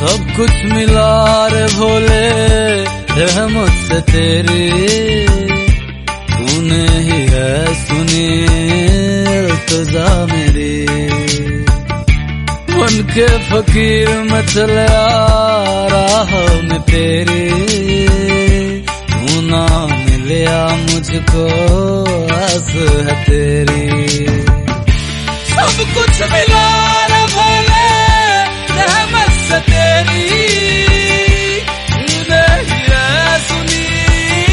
सब कुछ मिला रे भोले रहमत से तेरी, तूने ही है सुनी इल्तिजा मेरी। बन के फकीर मैं चला राह में तेरी, तू ना मिलिया मुझको आस है तेरी। सब कुछ मिला रे भोले रहमत से तेरी,